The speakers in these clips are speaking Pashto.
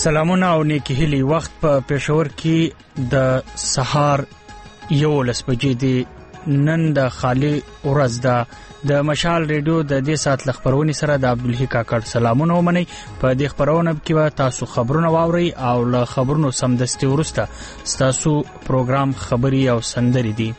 سلامونه او نیکی هیلی. وخت په پېښور کې د سهار 11 بجې دی. نن د خالی ورځ ده. د مشال ریډیو د دې سات لخبرونی سره د عبدالحی کاکړ سلامونه ومني. په دې خبرونه کې تاسو خبرونه واوري او له خبرونو سمدستي ورسته تاسو پروګرام خبري او سندري دي.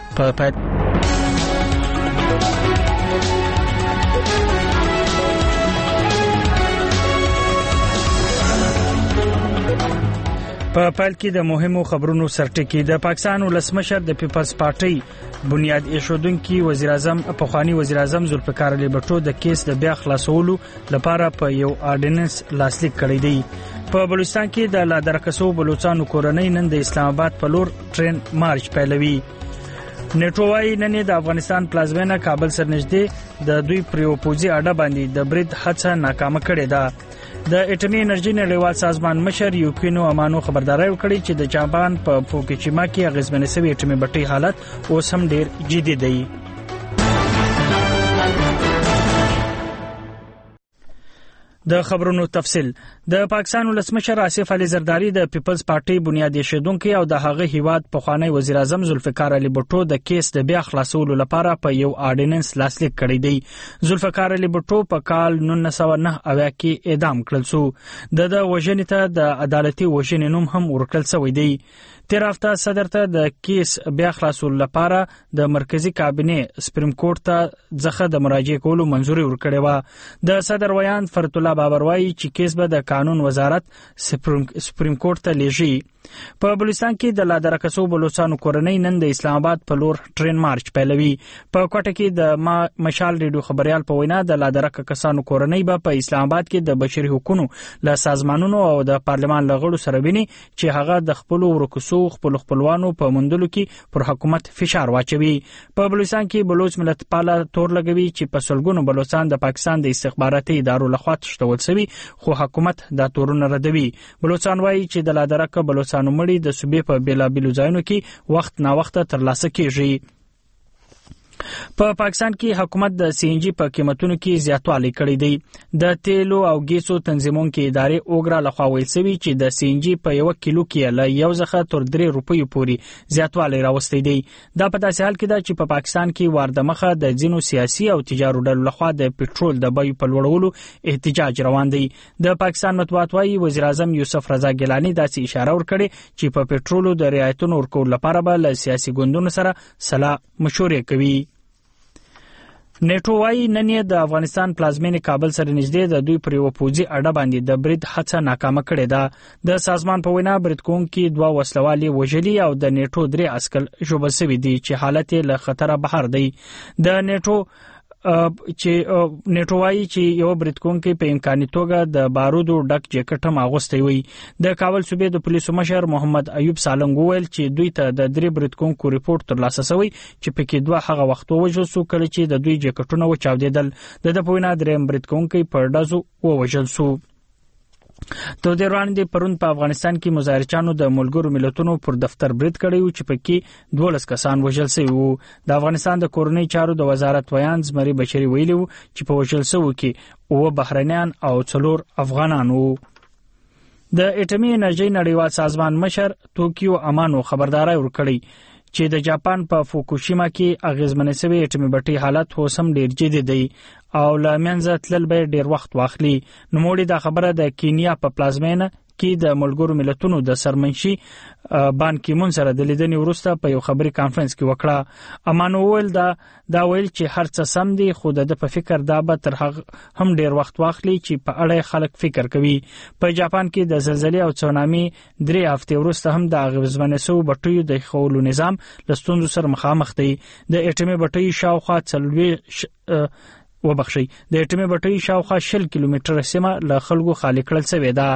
په پیل کې د مهمو خبرونو سرټکی. د پاکستان ولسمشر د پیپلز پارټي بنیاد ایښودونکي وزیر اعظم پخوانی وزیر اعظم ذوالفقار علي بټو د کیس د بیا خلاصولو لپاره په یو آرډیننس لاسلیک کړی دی. په بلوچستان کې د لادرکسو بلوچستانو کورنۍ نن د اسلام آباد په لور ټرین مارچ پیلوي. نیټو وايي نن د افغانستان پلازمینه کابل سره نږدې د دوی پریوپوزي اډه باندې د برید هڅه ناکامه کړې ده. د اټومي انرژي نړیوال سازمان مشر یوکینو امانو خبرداري ورکړې چې د جاپان په فوکوشیما کې اغیزمنې شوی اټومي بټۍ حالت اوس هم ډیر جدي دی. د خبرونو تفصيل. د پاکستان ولسمشر آصف علي زرداری د پیپلز پارټي بنیاد ایښودونکي او د هغه هیواد پخوانی وزیر اعظم ذوالفقار علي بټو د کیس د بیا خلاصولو لپاره په یو آرډیننس لاسلیک کړی دی. ذوالفقار علي بټو په کال 1999 کې اعدام کړل شو. د وژنې ته د عدالتي وژنې نوم هم ورکړل شوی دی. تیر هفته صدر ته د کیس بیا خلاصولو لپاره د مرکزی کابینه سپریم کورټ ته ځخه د مراجعه کولو منځوري ورکړې و. د صدر ویان فرت الله بابر وايي چې کیس به د قانون وزارت سپریم کورټ ته لیږي. په بلوچستان کې د لادرکسو بلوچستانو کورنۍ نن د اسلام آباد په لور ټرین مارچ پیلوي. په کوټه کې د مشال ریډیو خبريال په وینا د لادرک کسانو کورنۍ به په اسلام آباد کې د بشري حقوقو له سازمانونو او د پارلمان لغړو سره ویني چې هغه د خپل ورکوسو خپلوانو په مندلو کې پر حکومت فشار واچوي. په بلوچستان کې بلوچ ملت پاله تور لګوي چې په سلګونو بلوچستان د پاکستان د استخباراتي ادارو لخوا تشتول شوی خو حکومت دا تورونه ردوي. بلوچستان وايي چې د لادرک بلوچستان مړي د صوبې په بیلابیلو ځایونو کې وخت نا وخت ترلاسه کیږي. په پاکستان کې حکومت د سی ان جی په قیمتونو کې زیاتوالی کړی دی. د تیلو او ګیسو تنظیمونکو ادارې اوګرا لخوا ویل شوی چې د سی ان جی په 1 کیلو کې له 1 تر 3 روپیو پورې زیاتوالی راوستي دی. دا په داسې حال کې ده چې په پاکستان کې واردمخه د ځینو سیاسي او تجارتي ډلو لخوا د پټرول د بیو په لوړولو احتجاج روان دی. د پاکستان مطبوعات وايي وزیر اعظم یوسف رضا ګیلانی داسې اشاره ورکړي چې په پټرولو د رعایتونو ورکول لپاره به له سیاسي ګوندونو سره صلاح مشورې کوي. نیټو وايي نن د افغانستان پلازمینه کابل سره نږدې د دوی پریوپوزي اډه باندې د برید هڅه ناکامه کړې ده. د سازمان په وینا برید کوونکي 2 وسلوالي وژلي او د نیټو 3 عسکر ژوبل شوي دي چې حالت له خطر بهر دی. د نیټو وايي چې یو برید کوونکی په امکاني توګه د بارودو ډک جیکټ هم اغوستی وي. د کابل صوبې د پولیسو مشر محمد ایوب سالنګ وویل چې دوی ته د 3 برید کوونکو ریپورت ترلاسه شوی چې پکې 2 هغه وخت ووژل شو کله چې د دوی جیکټونه وچاودېدل. د په وینا 3 برید کوونکی پر ډزو ووژل شو. د دې وړاندې پرون په افغانستان کې مظاهرچیانو د ملګرو ملتونو پر دفتر برید کړی و چې پکې 12 کسان وژل شوي وو. د افغانستان د کورنۍ چارو د وزارت ویان زمري بشري ویلي وو چې په وژل شوو کې 9 بهرنیان او 4 افغانان وو. د اټومي انرژي نړیوال سازمان مشر توکیو امانو خبرداري ورکړی چې د جاپان په فوکوشیما کې اغیزمنې شوی اټومي بټۍ حالت اوس هم ډیر جدي دی او لامنځه تلل به ډیر وخت واخلي. نوموړي دا خبره د کینیا په پلازمینه کې د ملګرو ملتونو د سرمنشي بان کی مون سره د لیدنې وروسته په یو خبري کانفرنس کې وکړه. امانو ویل دا ویل چې هر څه سم دي خو د په فکر دا به تر هغه هم ډیر وخت واخلي چې په اړه خلک فکر کوي. په جاپان کې د زلزلې او سونامي 3 هفته وروسته هم د اغیزمنې شوی بټیو د خولو نظام له ستونزو سره مخامخ دی. د اټومي بټۍ شاوخوا د اټومي بټۍ شاوخوا 20 کیلومتره سیمه له خلکو خالی کړل شوې ده.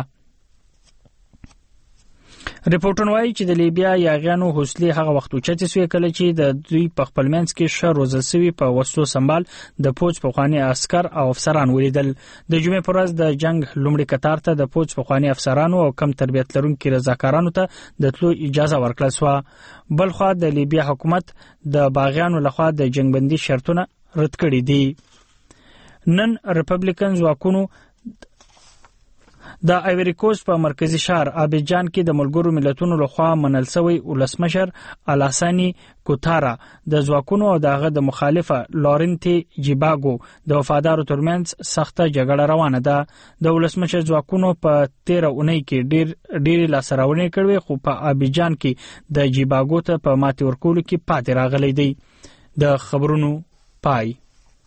ریپورټونه وايي چې د لیبیا یاغیانو حوصله هغه وخت اوچتې شوې کله چې د دوی په خپل منځ کې شر روزل شوی په وسلو سمبال د فوج پخوانی عسكر او افسران ولیدل. د جمعې پر ورځ د جنگ لومړي قطار ته د فوج پخوانی افسرانو او کم تربیت لرونکو رضاکارانو ته د تلو اجازه ورکړل شو. بلخو د لیبیا حکومت د باغیانو لخوا د جنگبندي شرطونه رد کړي دي. نن ریپبلیکن ځواکونو د ایوری کوست په مرکزی ښار ابیجان کې د ملګرو ملتونو لخوا منل شوی ولسمشر الاسانی کوتارا د ځواکونو او دغه د مخالفه لورنټي جیباګو د وفادارو ترمنځ سخته جګړه روانه ده. د ولسمشر ځواکونو په 13 اونۍ کې ډېری لاسراونې کړې خو په ابیجان کې د جیباګو ته په ماتې ورکولو کې پاتې راغلی دی. د خبرونو پای.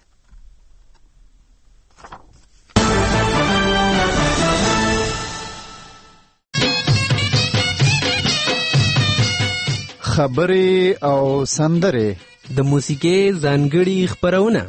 خبرې او سندرې د موسیقۍ ځانګړي خبرونه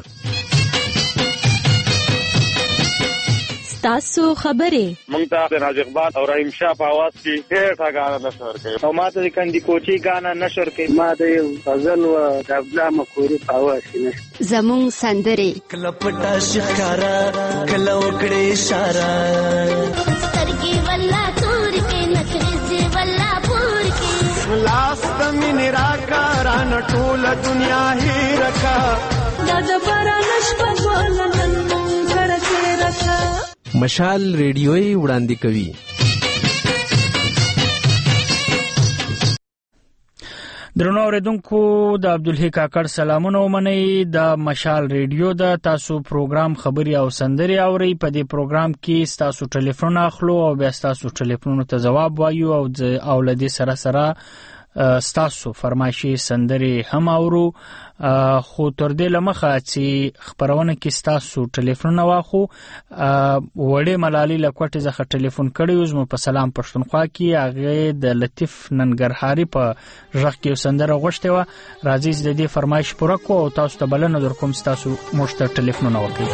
تاسو خبرې مونږ ته د راز اقبال او رحیم شاه په आवाज کې ډېر غاڼه نشور کوي او ماته د کندي کوچي غاڼه نشور کوي ما د غزل او عبدالله مخوري په आवाज کې نشته زمون سندرې کله پټا شکارا کله وکړې اشاره سترګې والله تور کې نخرې والله پور کې لاس د مين راکاران ټول دنیا هی رکا د بارانش په ولنن کړه رکا مشال ریډیوي وړاندې کوي. درنو اوریدونکو د عبدالحی کاکړ سلامونه ومنئ. د مشال ریډیو د تاسو پروګرام خبري او سندري اوري. په دې پروګرام کې تاسو ټلیفون اخلو او بیا تاسو ټلیفونونو ته جواب وایو او اولادي سره ستاسو فرمایشي سندري هم اورو. خو تر دې لمخه چې خبرونه کې ستاسو ټلیفون واخو وړې ملالي لکوټه ځخه ټلیفون کړی وزم په سلام پښتونخوا کې هغه د لطیف ننګرهاري په ژغ کې سندره غوښته و. راځي د دې فرمایش پوره کو او تاسو ته بلنه درکوم تاسو مشته ټلیفون وکړئ.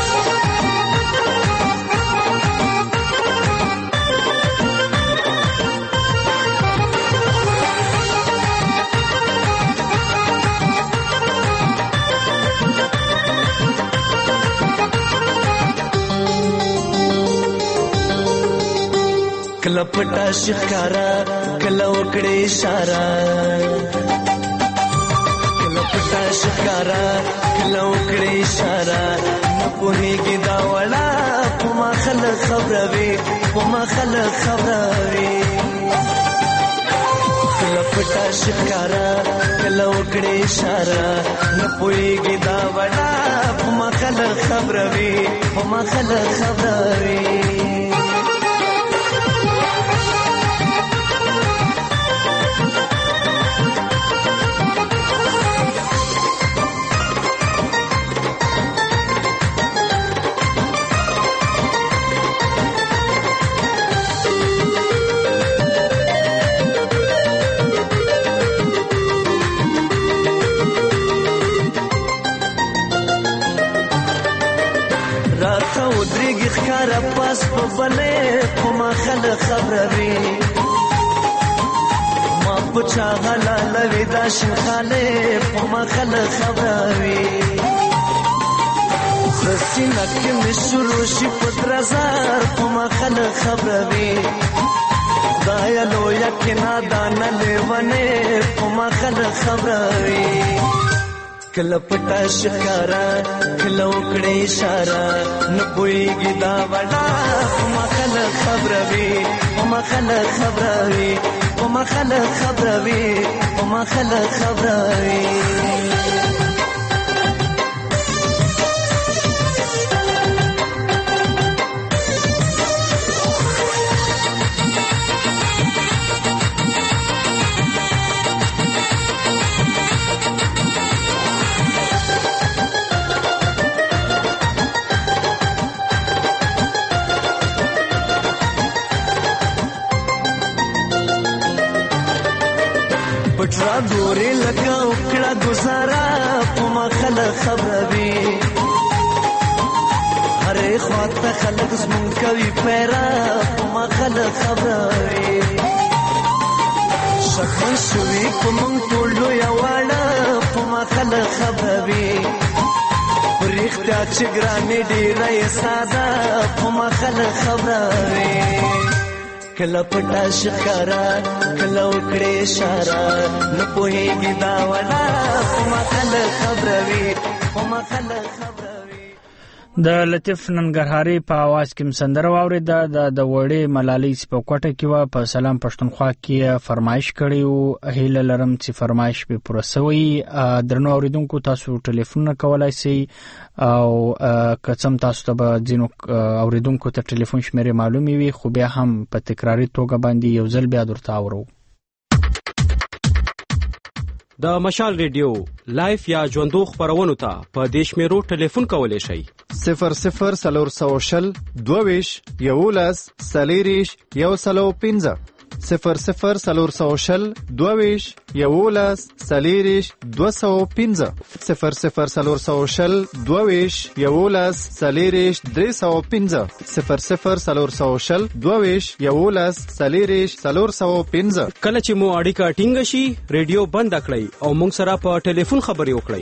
کله پټا شکارا کله وکړې اشاره کله پټا شکارا کله وکړې اشاره نه پوهېږي دا وړه په ما خلک خبروي په ما خلک خبروي کله پټا شکارا کله وکړې اشاره نه پوهېږي دا وړه په ما خلک خبروي په ما خلک خبروي پاس په بلې په ما خلک خبروي ما په چا حلالوي دا شنخالې په ما خلک خبروي سسینه کې مې شروع شي په درزار په ما خلک خبروي خدایه لویه کې نادانه لیونې په ما خلک خبروي کله پټا شکارا کله وکړې اشاره نه پوهېږي دا وړه په ما خلک خبروي په ما خلک خبروي په ما خلک خبروي په ما خلک خبروي پټرا ګورې لکه وکړه گزارا په ما خلک خبروي هرې خواته خلک زمونږ کوي پیرا په ما خلک خبروي شکمن شوي په مونږ ټول لویه واړه په ما خلک خبروي په رښتیا چې ګرانې ډېره یې ساده په ما خلک خبروي کله پټا شکارا کله وکړې اشاره نه پوهېږي دا وړه په ما خلک خبروي په ما خلک خبروي. د لطیف ننګرهاري په आवाज کې سندره واوریده د وړې ملالۍ په کوټه کې و په سلام پښتونخوا کې فرمایش کړی او هیله لرم چې فرمایش به پوره شوی. درنو اوریدونکو تاسو ټلیفون کولای شئ او کڅم تاسو ته ځینو اوریدونکو ته ټلیفون شمیره معلومي وي خو بیا هم په تکراری توګه باندې یو ځل بیا درته اورو. د مشال ریډیو لایف یا ژوندو خبرونو ته په دیش میرو ټلیفون کولای شئ 00 22 11 سلیریش 115 00 22 11 سلیریش 215 00 22 11 سلیریش 315 00 22 11 سلیریش 415. کله چې مو اړیکه ټینګ شي ریډیو بند کړئ او موږ سره په ټلیفون خبرې وکړئ.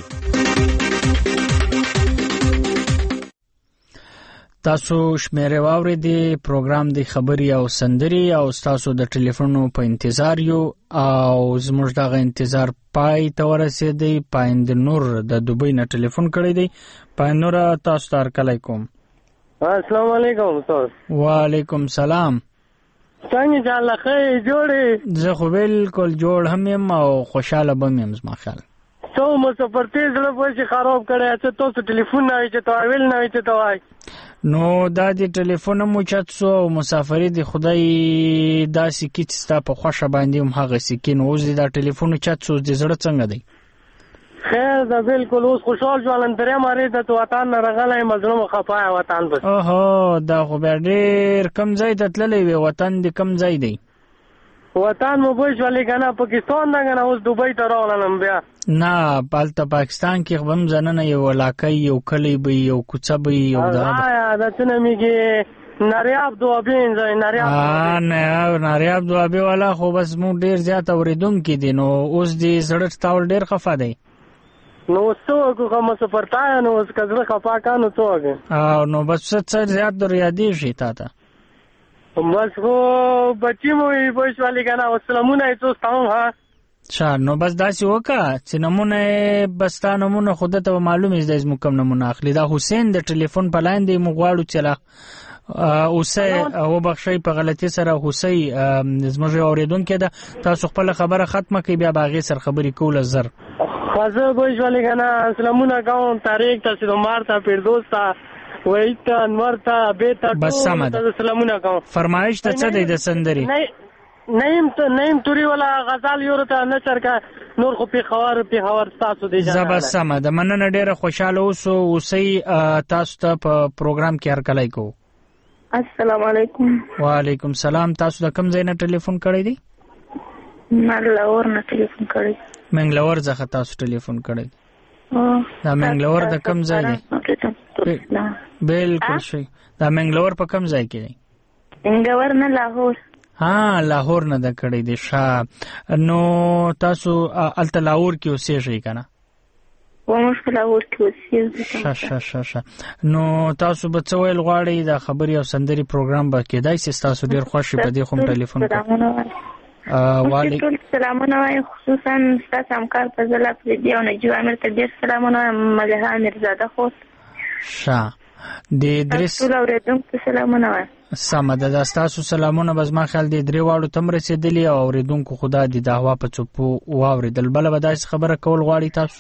تاسو شمیره واوري دی پروګرام دی خبري او سندري او تاسو د ټلیفونو په انتظار یو او زموږ دغه انتظار پای ته ورسېدی. پایند نور د دوبۍ نه ټلیفون کړی دی. پایند نور تاسو ته علیکم. السلام علیکم استاد. وعلیکم سلام. څنګه جاله خې جوړې؟ زه خو بالکل جوړ هم یم او خوشاله به یم زما خیال. څو مسافر تیز له پوښي خراب کړی چې تاسو ټلیفون نه وي چې تا ویل نه وي چې تا وای. نو دا دی ټلیفون مو چت سو مسافری دی خدای دا سکی چې ستا په خوښه باندې هم هغه سکی نو اوس دا ټلیفون چت سو د زړه څنګه دی؟ خیر دا بالکل اوس خوشحال ژوند درې ماره د وطن رغلای مظلوم خفای وطن بس. اوهو دا خو ډېر کم ځای ته تللی وي. وطن دی کم ځای دی؟ وطن مو بوش ولی کنه پاکستان دا کنه اوس دوبۍ ته راغلم بیا. نه پالته پاکستان کې هم ځننه یو علاقه یو کلی به یو کوڅه به یو دا دا څنګه میږي ناریاب دوابین ځای ناریاب دوابې والا خو بس مو ډیر زیات اوریدونکو دي نو اوس دې زړه تاول ډیر خفه دی. نو څوک کوم سفرتای نو اوس کزړه خفه کانو څوک نو بس څه زیات در یادې شي تا ته بس خو بچی مو یې بوش ولی کنه السلامونه تاسو ها شا نو بس داسې وکړه چې نمونه بس تا نمونه خود ته معلومه زده زمو کم نمونه اخلي. دا حسین د ټلیفون په لاین دی مو غواړو چې لا اوسه او بخښي په غلطي سره حسین زموږ اوریدونکو ده تاسو خپل خبره ختمه کړئ بیا باغې سر خبرې کول زر خازه بوش ولی کنه السلامونه کوم تاریخ تاسو مارتا پیردوس تا وایته انور تا بیتا بس سمه السلامونه کوم. فرمایش ته څه دی د سندري؟ نیم توری ولا غزال یورته نشر کا نور خو پیښور تاسو دی جنا زبر سمه د مننه ډیره خوشاله اوسئ. تاسو ته په پروګرام کې هر کله کو. السلام علیکم. وعلیکم سلام. تاسو د کوم ځای نه ټلیفون کړی دی؟ منګلور نه ټلیفون کړی. منګلور څخه تاسو ټلیفون کړی؟ دا منګلور د کوم ځای دی؟ بالکل شي. دا منګلور په کوم ځای کې دی؟ منګلور نه لاهور. لاهور نه د کړی دی. نو تاسو الته لاهور کې اوسېږئ کنه؟ وموږ په لاهور کې اوسېږو. نو تاسو به څه ویل غواړئ د خبري او سندري پروګرام به کېدای شي تاسو ډیر خوښ په دې کوم ټلیفون وعلیکم سلامونه وایم خصوصا تاسو همکار په ځلا پردي او نجو امیر ته ډیر سلامونه وایم ملها میرزاده خو د درس ټول اوریدونکو سلامونه وایم. سمه ده تاسو سلامونه بس ما خیال دی درې واړو تم رسیدلی او اوریدونکو خدا دې د هوا په چوپو واوریدل. بل به داسې خبره کول غواړي تاسو؟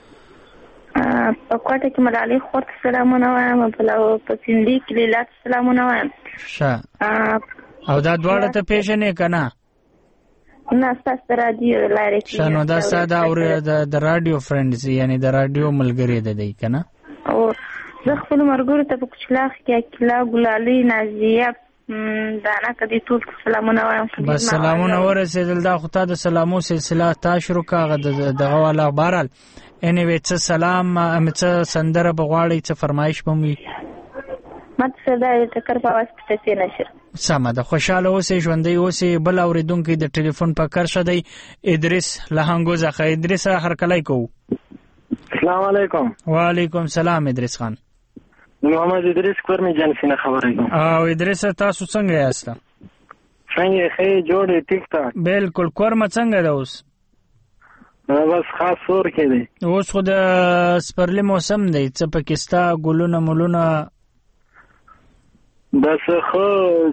په کوټه کې ملالۍ خور ته سلامونه وایم په سندي کې لیلات سلامونه وایم. او دا دواړه ته پیژنې کنه؟ نه تاسو رادیو لاره کې نو دا ساده او د رادیو فرندز یعنی د رادیو ملګری ده دی کنه؟ او زه خپل مرګورو ته په کچلاخ کې اکلا ګلالي نازیه دانا کدي ټول سلامونه وایم. بس سلامونه ورسېدل. دا خو ته د سلامو سلسله تا شروع کاغه دغه والا بهرحال انیوی څه سلام څه سندره بغواړي څه فرمایش بموي ماته صدای ټکر په واسطه څه نشر. سمه ده. خوشاله اوسې ژوندۍ اوسې. بل اوریدونکو د ټلیفون په کار شدی ادریس لهنګو ځخه. ادریس هر کله کو. السلام علیکم. وعلیکم سلام ادریس خان. محمد ادریس کورمی جان سینه خبرې کوم. او ادریس تاسو څنګه یاست؟ څنګه ښه جوړې ټیک ټاک. بالکل. کورم څنګه ده اوس؟ بس خاص سور کې دی. اوس خو د سپرلی موسم دی، څه پکې ستا ګلونه ملونه؟ بس خو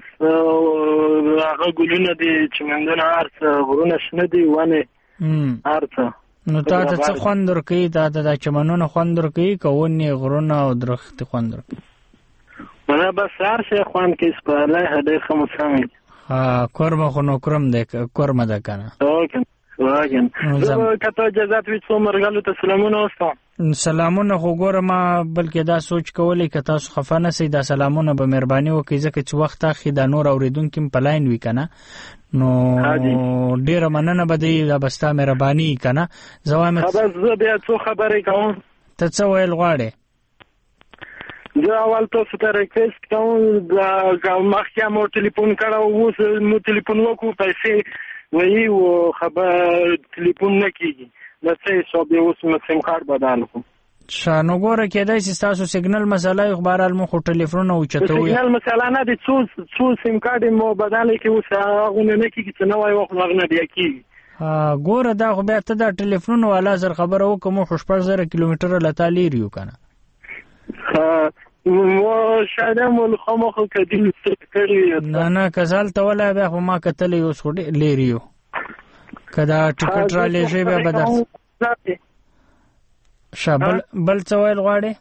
هغه ګلونه دي چې مندونه هر څه غرونه شنه دي ونه هر څه. نو تا ته څه خوند ورکوي؟ تا ته دا چمنونه خوند ورکوي که ونې غرونه او درختې خوند ورکوي؟ نه بس هر شی خوند کوي. سپرلی ډېر ښه موسم دی. کورمه خو نو کرم دی، کورمه ده که نه؟ واګن زه کته اجازه وي څو مرګلو ته سلامونه واستم. سلامونه خو ګوره ما بلکې دا سوچ کولی که تاسو خفه نه سئ دا سلامونه به مهرباني وکړئ ځکه چې وخت اخلي دا نور اورېدونکي هم په لاین وي که نه، نو ډېره مننه به دی، دا به ستا مهرباني وي که نه. زه وایم بس زه بیا څو خبرې کوم. ته څه ویل غواړې؟ زه اول تاسو ته ریکویسټ کوم، مخکې مو ټلیفون کړی اوس مو ټلیفون وکړو پیسې وایي و خبر ټلیفون نه کېږي د څه حساب یې اوس مو سیم کارت بدل کړو. ښه نو ګوره کېدای شي ستاسو سیګنل مسله وي، خو بهرحال مو خو ټلیفونونه اوچتوي. سیګنل مسله نه دی، څو سیم کارت مو بدل کړي اوس هغونه نه کېږي چې نوی وخت هغه نه بیا کېږي. ګوره دا خو بیا ته دا ټلیفون والا سره خبره وکړه، مو خو 6,000 کیلومتره له تا لرې یو که نه؟ شاید مو خامخا کدی کړی. نه که هلته ولی بیا خو ما کتلی اوس خو ډېر لرې یو، که دا ټکټ رالیږي بیا به درس. ښه بل څه ویل غواړې؟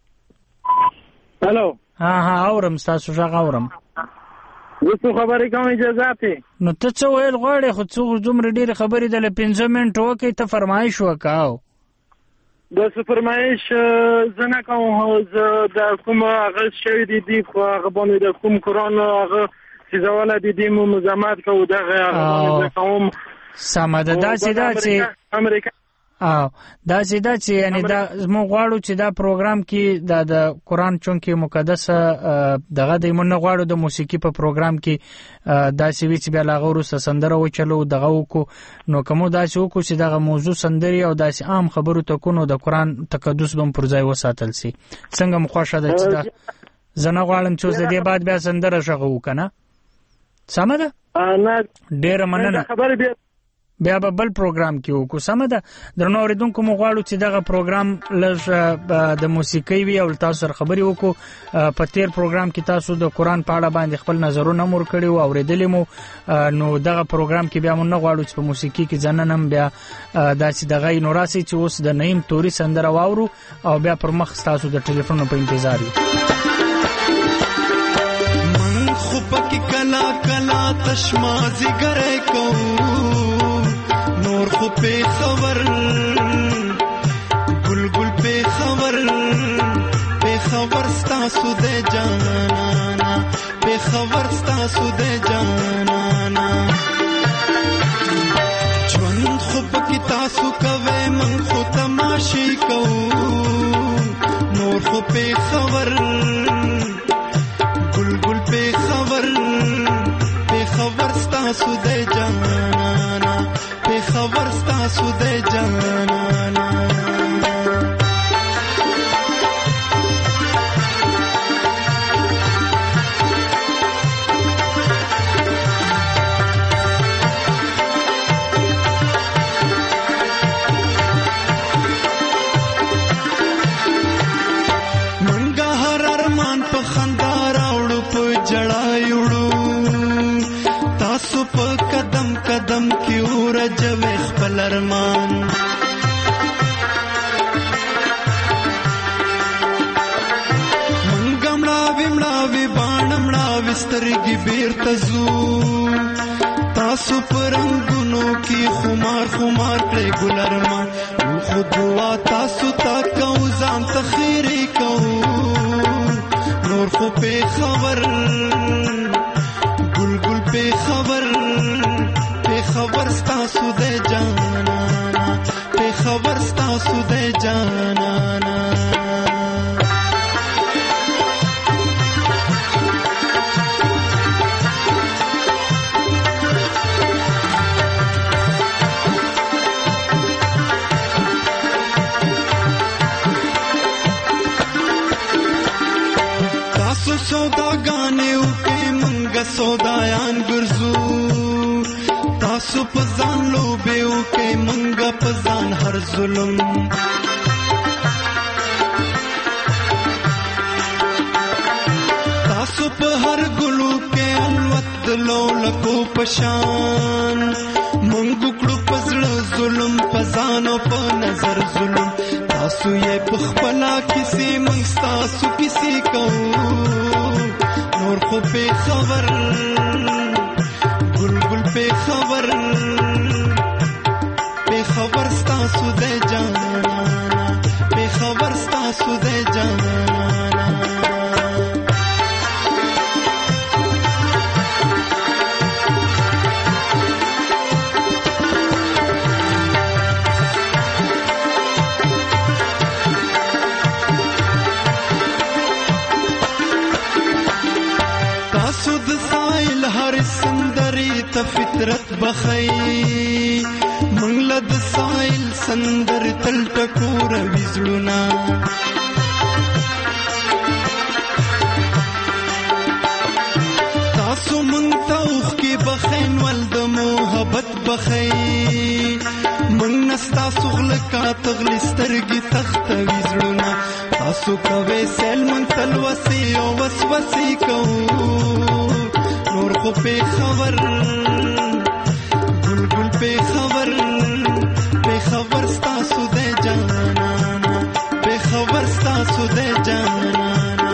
هلو اورم، ستاسو غږ اورم. زه څو خبرې کوم اجازه دی؟ نو ته څه ویل غواړې؟ خو دومره ډېرې خبرې د له 15 منټو وکړې، ته فرمایش وکړه. د فرمایش زه نه کوم، زه د کوم هغه شوي دي خو هغه باندې د کوم قرآن هغه څیزوله دي مو مزامت کوو دغه هغه باندې زه کوم. سمه ده. داسې ده چې داسې ده چې یعنې دا موږ غواړو چې دا پروګرام کې د قرآن چونکې مقدسه دغه دی، موږ نه غواړو د موسیقي په پروګرام کې داسې وي چې بیا له هغه وروسته سندره وچلو دغه وکړو. نو که مو داسې وکړو چې دغه موضوع سندرې او داسې عام خبرو ته کو نو د قرآن تقدس به هم پر ځای وساتل سي. څنګه مو خوښه ده چې دا زه نه غواړم چې اوس د دې بعد بیا سندره غږوو که نه؟ سمه ده؟ ډېره مننه. بیا به بل پروګرام کې وکړو. سمه ده. درنو اورېدونکو موږ غواړو چې دغه پروګرام لږ د موسیقۍ وي او تاسو سره خبرې وکړو. په تیر پروګرام کې تاسو د قرآن په اړه باندې خپل نظرونه مو ورکړي او اورېدلي مو، نو دغه پروګرام کې بیا موږ نه غواړو چې په موسیقي کې ځننه هم بیا داسې دغه نو راسي چې اوس د نعیم توري سندره واورو او بیا پر مخ ستاسو د ټلیفونو په انتظار یو. من خو پکې کلا کلا تشمازي ګرې کوم، نور خو په خبر ګل ګل په خبر ستاسو د جانانا، په خبر ستاسو د جانانا. ژوند خو پکې تاسو کوئ، من خو تماشې کوو، نور خو په خبر ګل ګل په خبر ستاسو د جانانا، په خبر ستاسو د جانانا. منګه هر ارمان په خندا راوړو، په جړا یوړو، تاسو په قدم قدم کې ورجوي خپل ارمان. منګه مړاوي باڼه سترګې بیرته ځو، تاسو په رنګونو کې خمار کړئ ګل ارمان. خو دعا تاسو ته کوو، ځان ته خیرې کوو، نور خو په خبر ګل ګل په خبر ستاسو د جانانا، په خبر ستاسو د جانانا. تاسو سوداګانې وکړئ، منګه سودایان ګرځو، تاسو په پزان لوبیو کې منګه پزان هر ظلم تاسو په هر ګلو کې الوت دلو لکو پشان منګو کړو پزړه ظلم پزان او په نظر ظلم تاسو یې پخپلا کسی منګ تاسو کسی کو نور خو په خبر بلبل په خبر ستاسو د جانا په خبر ستاسو د جانا تاسو د سایل هر سندري ته فطرت بخي منګل د سایل سندر تل ټکور وزړونا تاسو مونږ ته اوخ کې بخین ول د محبت بخي مونږ نستا سغل کا تغلی سترګي تخت وزړونا تاسو کوي سل مونږ تل وسی او وسوسې کو نور خو په خبر بلبل په خبر ستاسو د جانا په خبر ستاسو د جانا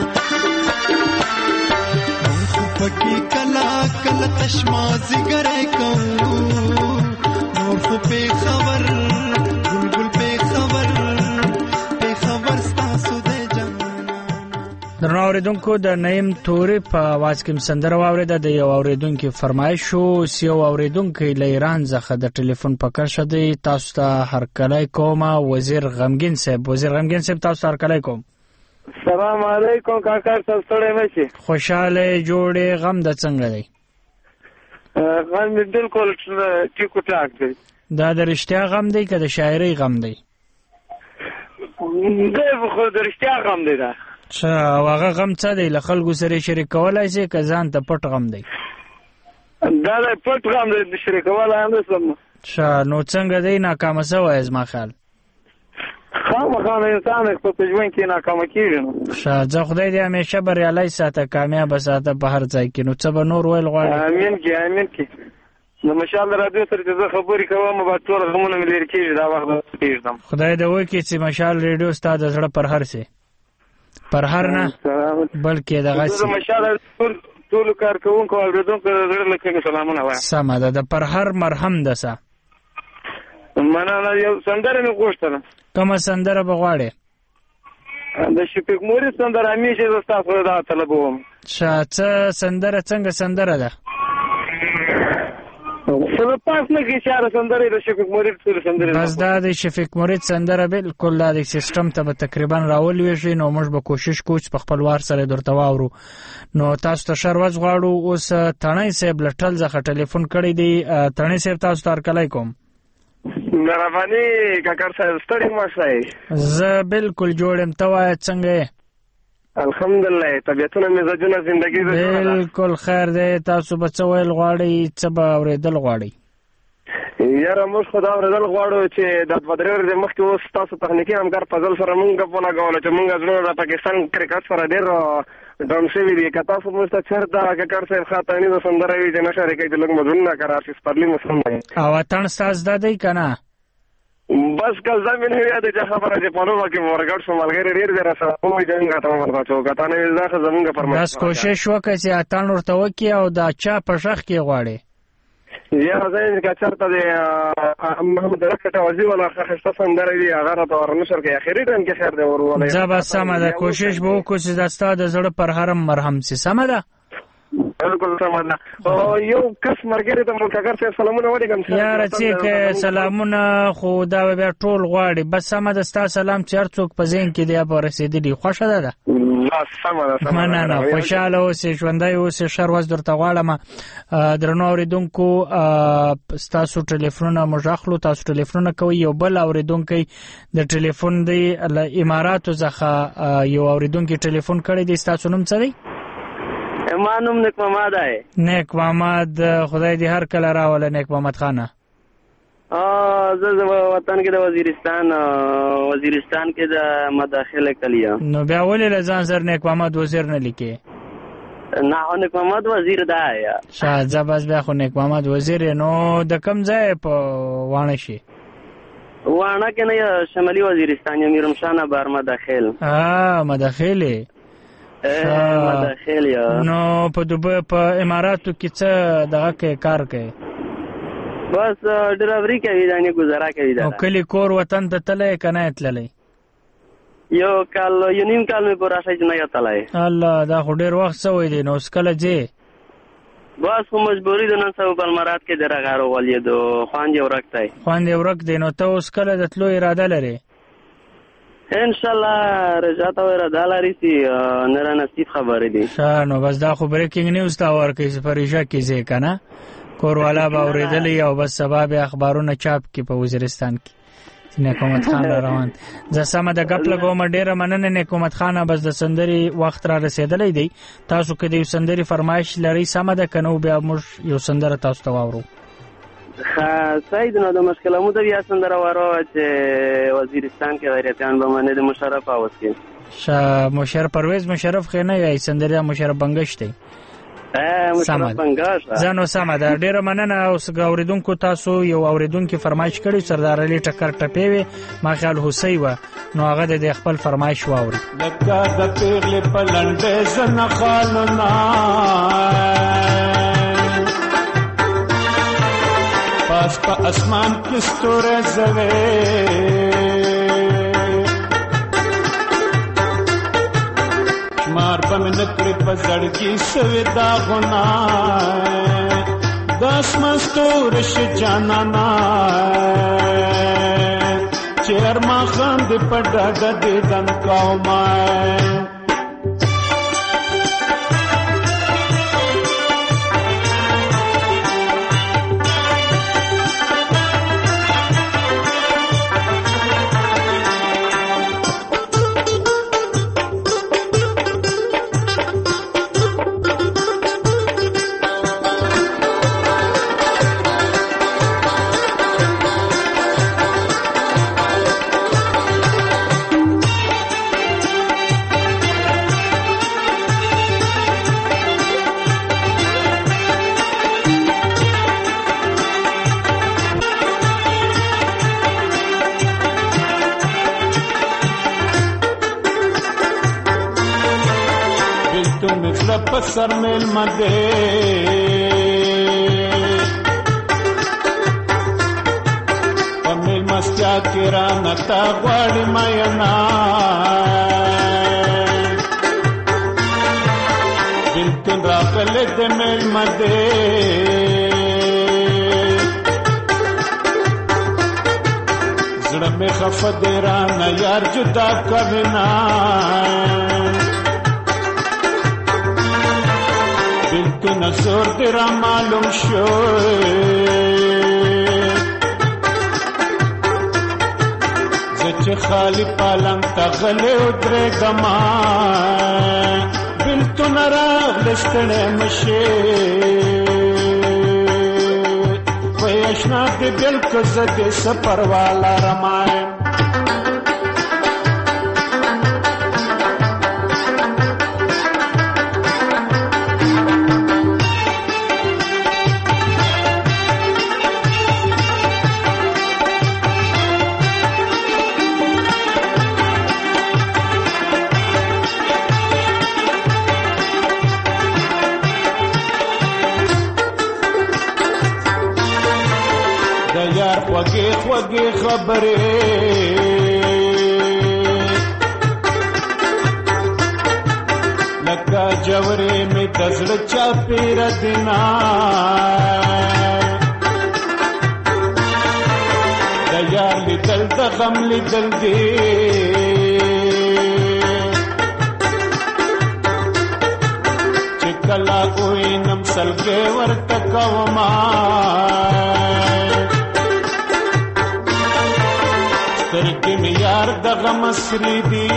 خو پکې کلا کلا تشمازي ګرای کو نور خو په خبر بلبل په خبر ستاسو د جانا. درنو اوریدونکو د نیم توري په आवाज کې سندره واوریده د یو اوریدونکو فرمایش شو یو اوریدونکو له ایران څخه د ټلیفون پکړ شدی تاسو ته هرکلی کوم وزیر غمګین صاحب تاسو ته هرکلی کوم. السلام علیکم کاکا تاسو ته مشي خوشاله جوړې غم د څنګه دی غم بالکل ټیکو ټاک دی دا د رښتیا غم دی که د شاعرۍ غم دی دا خو د رښتیا غم دی دا هغه غم څه دی له خلکو سره شریکولی شي که ځان ته پټ غم دی دا د پټ غم دی شریکولی هم نشم نو څنګه دی ناکامه شوی زما خیال خامخا انسان خپل په ژوند کې ناکامه کېږي نو زه خدای دې همیشه بریالی ساته کامیابه ساته په هر ځای کې نو څه به نور ویل غواړې امین کې نو مشال رادیو سره چې زه خبرې کوم به ټول غمونه مې لرې کېږي دا وخت کېږدم خدای دې وکړي چې مشال ریډیو ستا د زړه پر هر سي پر هر نه بلکې دغه زه مشال ټول کارکوونکو اورېدونکو د زړه له کومې سلامونه وایم سمه ده د پر هر مرهم ده څه مننه یو سندره مې غوښتله کومه سندره به غواړې د شفیق مورید سندره همیشه زه ستاسو دا طلبوم څه سندره څنګه سندره ده پاس نه کې چاره سندره د شفیق مورید ټول سندره بس دا د شفیق مورید سندره بالکل د سیستم ته به تقریبا راولوي نو موږ به کوشش کوو چې په خپل وار سره درته واورو نو تاسو ته شروع غواړو اوس تڼۍ صاحب لټل ځخه ټلیفون کړی دی تڼۍ صاحب تاسو ته هرکلی کوم مهرباني کاکر صاحب ستړي مه شئ زه بالکل جوړ یم ته وایه څنګه یې الحمدلله طبیعتونه مزاجونه زندګي بالکل خیر دی تاسو به څه ویل غواړئ څه به اورېدل غواړئ یاره موږ خو دا اورېدل غواړو چې د دوه درې ورځې مخکې اوس تاسو تخنیکي همکار فضل سره مونږ ګپ ولګولو چې مونږ زړونه د پاکستان کرکټ سره ډېر ډاون شوي دي که تاسو موږ ته چېرته کاکر صاحب خاطانیزه سندره وي چې نه شریکوي چې لږ مضمونونه قرار شي سپرلي موسم دی او اتڼ ستاسو دا دی که نه بس کل دا مې نه وي یادې چې خبره چې په لوبه کې مې ورګډ شو ملګري ډېر دی راسره ووایي چې موږ ته ورته چې که تا نه وي دا ښه زمونږ فرمایش بس کوشش وکړه چې اتڼ ورته وکړي او دا چا په غږ کې غواړې یاره زه یم که چېرته د محمد رفیق توازي والا ښایسته سندره وي هغه راته ورنشر کړي اخري ټایم کې خیر دی ورولئ زه به سمه ده کوشش به وکړو چې دا ستا د زړه پر هرم مرهم سي سمه ده بالکل سمه ده یو کس ملګري ته کاکر صاحب سلامونه ولیکم یاره چې سلامونه خو دا به بیا ټول غواړي بس سمه ده ستا سلام چې هر څوک په ذهن کې دی به رسېدلي خوښه ده ده مننه خوشحاله اوسې ژوندی اوسې ښه ورځ درته غواړم درنو اورېدونکو ستاسو ټلیفونونه موږ اخلو تاسو ټلیفونونه کوئ یو بل اورېدونکی د ټلیفون دی له اماراتو څخه یو اورېدونکی ټلیفون کړی دی ستاسو نوم څه دی ما نوم نیک محمد دی نیک محمد خدای دې هر کله راوله نیک محمد خانه زه وطن کې د وزیرستان کې د مداخله کلیه. نو بیا ولې لزان سر نیک محمد وزیر نه لیکي؟ نه نیک محمد وزیر دا یا شاید بس بیا خو نیک محمد وزیر. نو د کم ځای په وانه شي؟ وانه کې نه شمالي وزیرستان یا میرمشان بار مداخل. مداخله مداخل یا. نو په دوبه په اماراتو کې څه دغه کې کار کوي؟ بس ډرایوري کوي دانه گزاره کوي دا. نو کلی کور وطن ته تللی کنه تللی؟ یو نیم کال مې پورا شي نه تللی. الله دا خو ډیر وخت سوی دی. نو سکله جې بس خو مجبوری د نن سبا بالمرات کې درغارو ولې دو خواندې ورک دی. نو ته اوس کله د تلو اراده لري؟ ان شاء الله رجعت او اراده لري چې نره نصیب خبرې دي. نو بس دا خو بریکینګ نیوز تا ورکې سپریشا کې ځې کنه کوروالا به اورېدلی او بس سبا بیا اخبارونه چاپ کې په وزیرستان کې نیک محمد خان روان. زه سمه د ګپ لګوم. ډیره مننه نیک محمد خان. بس د سندري وخت را رسیدلی دی. تاسو که د یو سندري فرمایش لري سمه ده که نو بیا موږ یو سندره تاسو ته واورو. صحیح ده. نو د مشکله مو د بیا سندره وارو چې وزیرستان کې غیرتیان به منې د مشرف آواز کې مشرف پرویز مشرف خې نه یای سندریا مشرف بنگش دی. زانو سمه ده. ډیره مننه. اوس اوریدونکو تاسو یو اوریدونکو فرمایش کړی سردار علي ټکر ټپې وي ما خیال هوسۍ و نو هغه د خپل فرمایش واوري. لکه د پیغلې په لنډې زنه خالونه پاس په اسمان کې ستوره زوي مار په من کړې په زړګي سوي دا غنا داس مستور ش جانانا چیر ما خان دې په ډاډه دې دن کوما سر میل مدے پمیل مستیا کرا نتا غواړي ماینا بلتون راغله د میل مدے زړه مې خفه دی را نه یار جدا کوینا بلتو نزور تیرا معلوم شو زچ خالی پالنگ تغلی ادرے گما بلتو نراغ لستنے مشی ویشنا دی بلک زدی سپر والا رمائن خوږې خبرې لکه جوړې مې د زړه چاپېر دینا د یار لیدل د غم لیدل دی چې کله وینم سلګې ورته کوما سترګې مې یار د غم سرې دي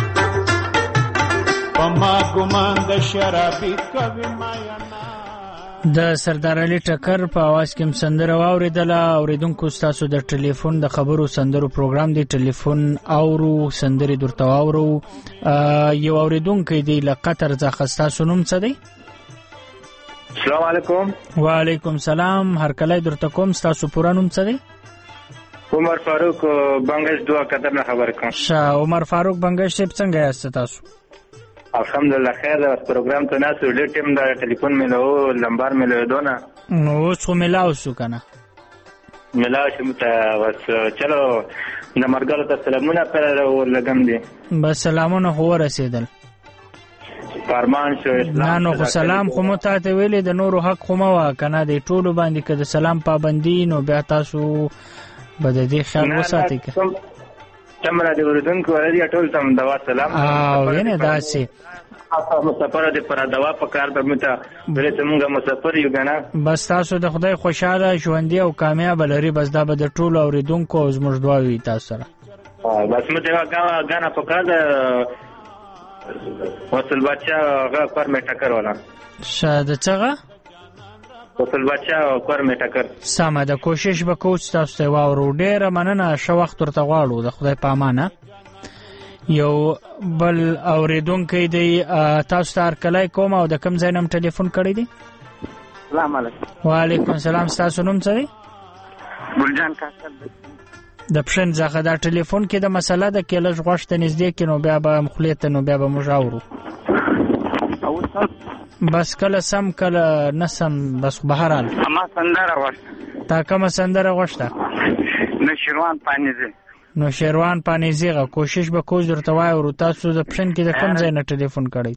په ما ګمان د شرابي کوي ماینا د سردار علي ټکر په आवाज کې سندره واوریدله. اوریدونکو تاسو د ټلیفون د خبرو سندرو پروګرام دی، ټلیفون اورو سندري درته اورو. یو اوریدونکو دی له قطر څخه، تاسو نوم څه دی؟ السلام علیکم. وعلیکم السلام. هر کله درته کوم، تاسو پوره نوم څه دی؟ عمر فاروق بنگش دوا قطر نه خبر کوم. عمر فاروق بنگش څنګه یاست تاسو؟ الحمدلله خیر ده. پروګرام ته ناس ډېر ټیم دا ټلیفون ملو نمبر ملو دونه نو اوس خو ملاو شو کنه ملاو شو ته بس چلو نمبرګلو ته سلامونه پر لګم دي. بس سلامونه خو رسیدل فرمان شو اسلام نو خو سلام خو مو ته ویلې د نورو حق خو مو کنه د ټولو باندې که د سلام پابندي نو بیا تاسو بد دې خیال وساتئ که تمره د اوریدونکو ورته ټول تم دوا سلام او ینه داسې مسافر دې پر دوا په کار به مته بلې څنګه مسافر یو کنه. بس تاسو د خدای خوشاله ژوند او کامیاب لري. بس دا به د ټول اوریدونکو زموږ دعا وي تاسو سره. بس مته غانا په کار د وصل بچا غا پر مې ټکر ولا شاده څنګه وصل بچا پر مې ټکر سمه د کوشش وکړو تاسو ته واورو. ډېر مننه. شو وخت ورته غواړو د خدای په امانه. یو بل اوریدونکو دی تاسو ته کله کوم او د کوم ځای نم ټلیفون کړی دی؟ السلام علیکم. وعلیکم السلام. تاسو نوم څه دی؟ ګلجان کاکل. د پښن ځخه دا ټلیفون کې د مسله د کېلج غوښته نږدې کې نو بیا به مخلیت نو بیا به موږ اورو. بس کله سم کله نسم بس بهرال اما سندره غوښته. تا کومه سندره غوښته؟ نوشیروان پانیزی. نوشیروان پانیزی غا کوشش به کوز درته وایو. تاسو د پښن کې د کوم ځای نه ټلیفون کړی؟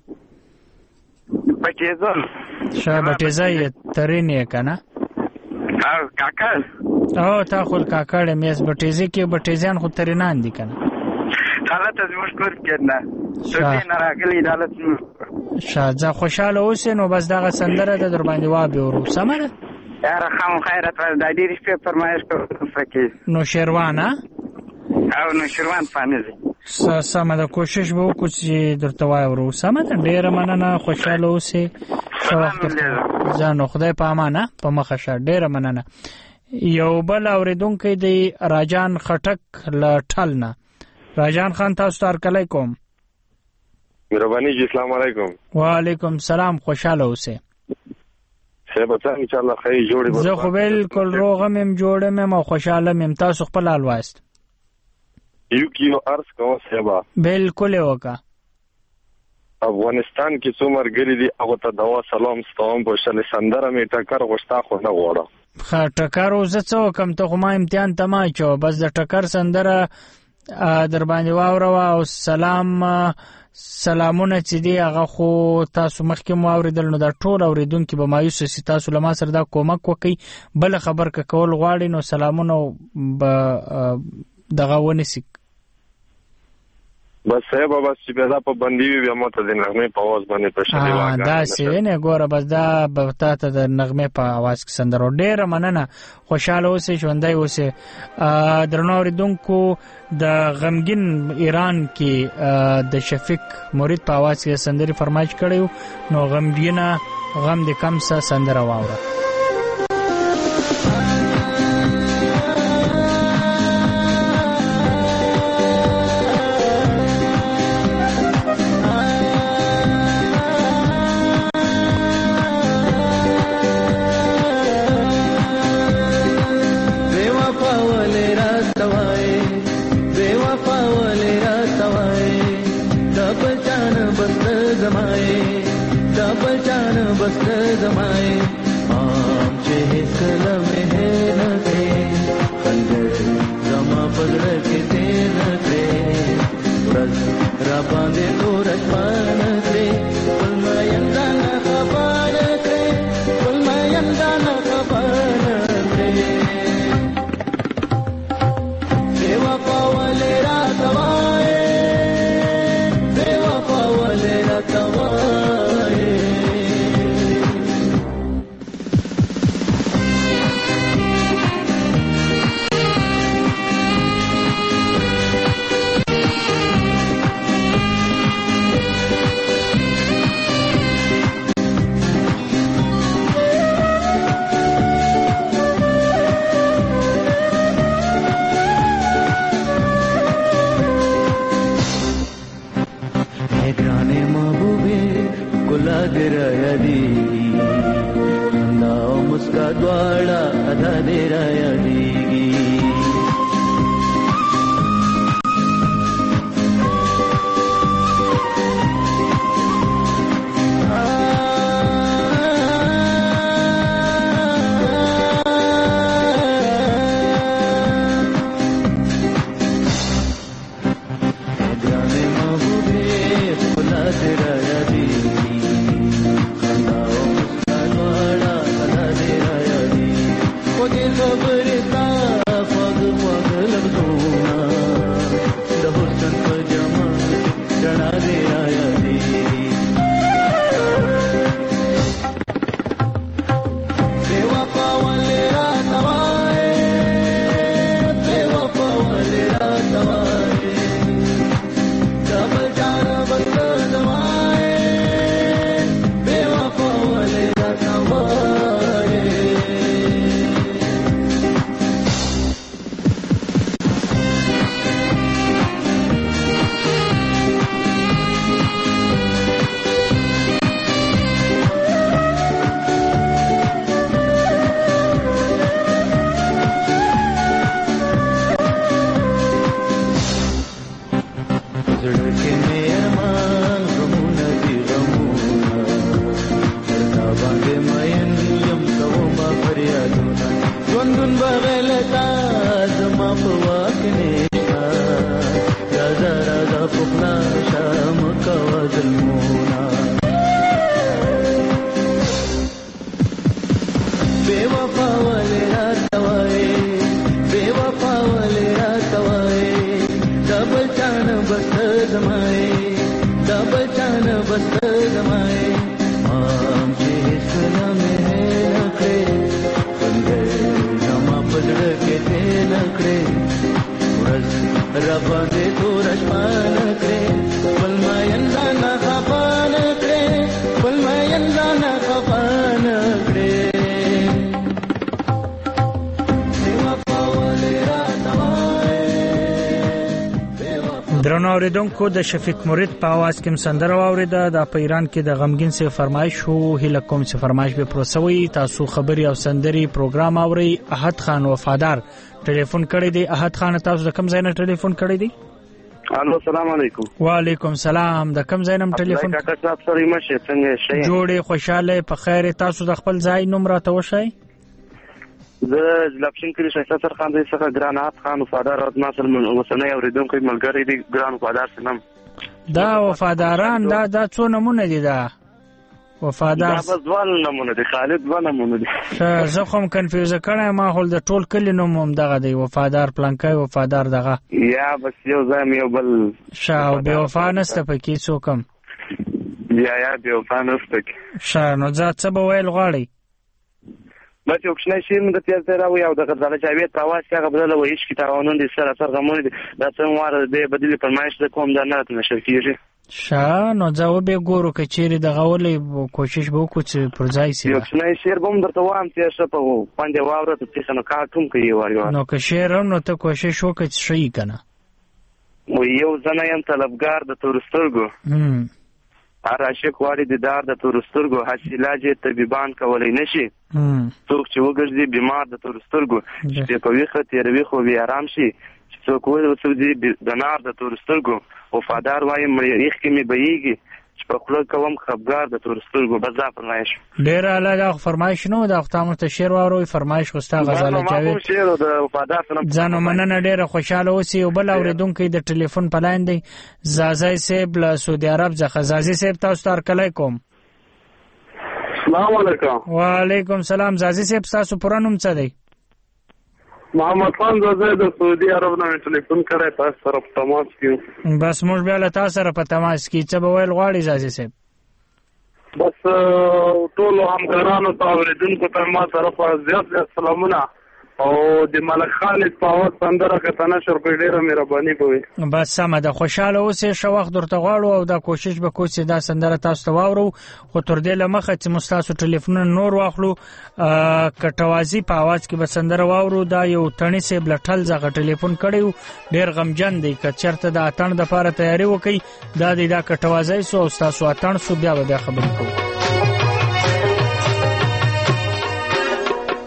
بټیزه. شاه بټیزه ترینه کنه او کاکل او تا خو کاکل میس بټیزه کې بټیزان خو ترینان دي کنه. حالت از مشکل کړنه څه نه راغلی دالت شاځه خوشاله اوسې نو بس دغه سندره د در باندې وابه ورو سمره یاره خام خیرت د ډېر شپه فرمایش کوم فکر نو شیروانه او نو شیروان پانیزي سمه د کوشش به وکړو چې درته وایو سمه ډېر مننه. خوشاله اوسې ځانو خدای په امانه په مخه شه. ډېر مننه. یو بل اوریدونکو دی راجان خټک لټل نه. راجان خان تاسو ته کله کوم؟ مهرباني جی السلام علیکم. وعلیکم السلام. خوشاله اوسئ. سبا ته ان شاء الله خیر جوړې. زه خو بالکل روغ مم جوړ مم او خوشاله مم. تاسو خپل حال وایست؟ یو کیو ارس کوم سبا بالکل وکا. افغانستان کې څومره ګری دي هغه ته دوا سلام ستوم په شل سندره می ټکر غوښتا خو نه غوړه. خا ټکر او زه څو کم ته ما امتحان تما چو بس د ټکر سندره در باندې واورو او سلامونه چې دی هغه خو تاسو مخکې مو اوریدل نو دا ټول اوریدونکو به مایوس سي. تاسو لما سره دا کومک وکي بل خبر کول غواړي نو سلامونه به دغه ونیسي. بس صاحب بس چې بیا په بندي وي بیا ماته د نغمه په आवाज باندې پښې واګا دا سی نه ګوره بس دا به تاسو د نغمه په आवाज کې سندرو. ډېر مننه. خوشاله اوسئ ژوندۍ اوسئ. درنو اوریدونکو د غمگین ایران کې د شفیق مرید په आवाज کې سندري فرمایش کړیو نو غمگینا غم د کم څه سندره واوره. مسکا دواړه ادا دې را یادېږي اوریدونکو د شفیق مرید په आवाज کې سندره واوریده د ایران کې د غمګین سي فرمایش وو هله کوم سي فرمایش به پروسوي تاسو خبري او سندري پروګرام اوري احد خان وفادار ټلیفون کړی دی احد خان تاسو د کوم ځای نه ټلیفون کړی دی الو السلام علیکم وعلیکم سلام د کوم ځای نه ټلیفون کاکا صاحب سره مشه څنګه شي جوړې خوشاله په خیر تاسو د خپل ځای نوم راته وشئ زه لپشن کلی شایسته سر خان دې څخه ګرانات خان وفادار او ناصر وسنه اوریدونکو ملګری دي ګران وفادار سنم دا وفاداران دا څو نمونه دي دا وفادار دا ځوان نمونه دي خالد ځوان نمونه دي زه کوم کنفیوز کړم ما هول د ټول کلی نوم هم دغه دی وفادار پلانکای وفادار دغه یا بس یو ځم یو بل شاو به وفا نسته پکې څوکم یا به وفا نسته شا نو ځات څه به ویل غواړي بچ یو کښنه شي موږ ته تیر راو یو د غزاله جاوید تاواز هغه بدل وایي چې تاوانون دي سره سره غمون دي دا څنګه واره دې بدلی فرمایش د کوم د نه نشر کیږي شا نو ځاو به ګورو کچېری د غولې کوشش به وکړو چې پر ځای سي یو کښنه شیر بم درته وام چې څه په باندې واوره ته څه نه کاټوم کوي وایو نو که شیر نو ته کوشش وکړې چې شي کنه و یو ځنه يم طلبګار د تورسترګو عاشق واړي د دار د تورسترګو حاصلاجه طبيبان کولای نشي څوک چې وګرځي بیمار د تورسترګو چې په ویخه تیروي خو بیا آرام شي چې څوک وځي د نار د تورسترګو وفادار وایم مریخ کې می بهيږي چې په خپل کوم خبردار د تورسترګو بزا فرمایش ډیر علاوه فرمایش نو د ختمه تشیر وروي فرمایش خوستا غزاله جاوید شیر د وفادار سره ځانو مننه ډیره خوشاله اوسئ او بل اوریدونکو د ټلیفون پلاین دی زازای صاحب له سعودي عرب څخه زازي صاحب تاسو تر کله کوم السلام علیکم وعلیکم سلام زازي صاحب تاسو پرانوم څه دی محمد خان زازي د سعودي عرب نه ټلیفون کړی تاسو سره په تماس کې بس موږ بیا له تاسو سره په تماس کې څه به ویل غواړي زازي صاحب بس ټول همکارانو ته اوریدونکو ته ما طرفه زیات سلامونه او د ملک خالد په وخت سندره کتنه شر په ډیره مهرباني کوي بس سم ده خوشاله اوسې شو وخت درته غواړو او دا کوشش به کوو چې دا سندره تاسو ته واورو خو تر دې لمخه چې مستاسو ټلیفون نور واخلو کټوازی په आवाज کې به سندره واورو دا یو تڼي سه بلټل زغه ټلیفون کړیو ډیر غمجن دی که چرته د اتن د لپاره تیاری وکي دا د کټوازی سو تاسو اتن سو بیا به خبرې کوو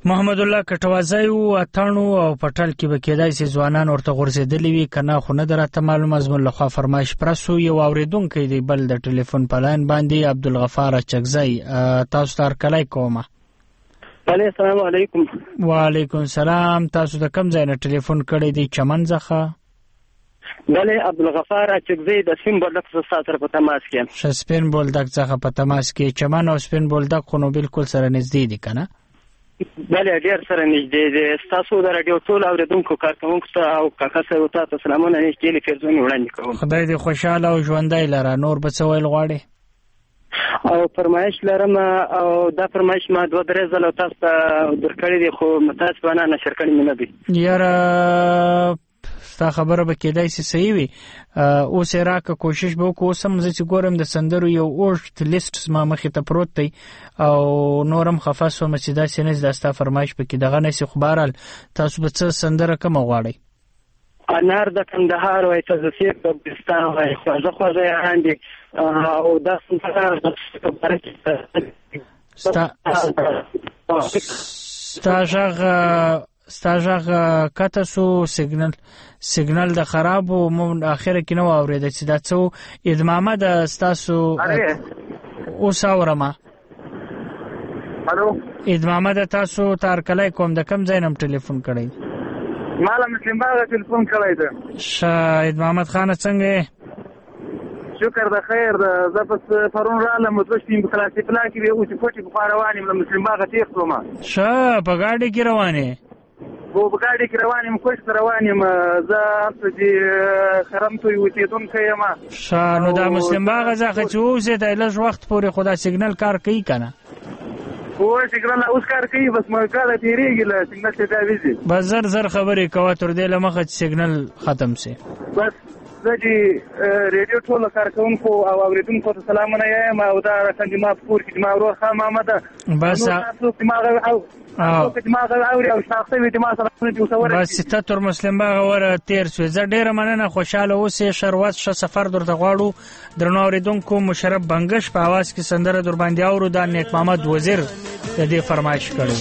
محمد الله کټوازی او اتانو او پټل کې به کېدای شي ځوانان ورته غورځېدلی وي کنه خو نه درته معلومه زمون لخوا فرمایش پرسو یو اوریدونکو دی بل د ټلیفون په لاین باندې عبدالغفار چکزی تاسو تر کلای کومه. السلام علیکم. وعلیکم السلام. تاسو د کوم ځای نه ټلیفون کړی دی؟ چمن ځخه؟ بله عبدالغفار چکزی د سپین بولدک څخه سره په تماس کې. سپین بولدک څخه په تماس کې. چمن او سپین بولدک خو نو بالکل سره نږدې دي کنه؟ بله ډیر سره نږدې دي. تاسو د رادیو ټول اوریدونکو کارکونکو ته او کاکا صاحب ته سلامونه نږدې لیکل وړاندې کوم. خدای دې خوشاله او ژوندی لره. نور به څه ویل غواړې؟ او فرمایش لرم او دا فرمایش ما 2-3 ځله تاسو ته درکړی دی خو تاسو باندې نشر کړی نه دی. یاره ستا خبره به کېدای شي صحیح وي. اوس راکه کوشش به وکړو. اوس هم زه چې ګورم د سندرو یو اوږد لیست زما مخې ته پروت دی او نورم خفه سوم چې داسې نه دا ستا فرمایش پکې دغه نه شي. خو بهرحال تاسو به څه سندره کومه غواړئ؟ انار د کندهار وای تزفیر کبستان وای خوځه خوځه یاندې او دا سندره ستاژغ کته سو سیګنل د خراب او مون اخره کې نو اورید چې دا څو ادمامه د ستاسو اوس اورما. الو ادمامه د تاسو تار کله کوم د کم ځای نم ټلیفون کړی؟ مالا مسلم باغ ټلیفون کړی ده. شاهد محمد خان څنګه؟ شکر د خیر د زپس پرون رااله متوشتیم په کلاسي پلا کې به او چې پټي په روانې د مسلم باغ تیر کومه. په گاډي کې روانه؟ په گاډي کې روانم کوښ روانم زه چې خرم ته یو تیدون کيما. نو د مسلم باغ ځخه چې اوسه د لږ وخت پورې خدا سیګنل کار کوي کنه؟ او سیګنل اوس کار کوي بس ما کار تیریږي له سیګنل څخه ویزي. بس زر خبرې کوه تر دې لمخه چې سیګنل ختم شي. بس زه چې ریډیو ټول کارکونکو او اوریدونکو ته سلامونه یم او دا څنګه ما پور کې ما ورور خان محمد بس بس ته تر مسلم باغ ور تیر شو. زه ډیره مننه خوشاله اوسې شروات ش سفر درته غواړو. درنو اوریدونکو مشرف بنگش په आवाज کې سندره در باندې اورو. دا نیک محمد وزیر د دې فرمایش کړو.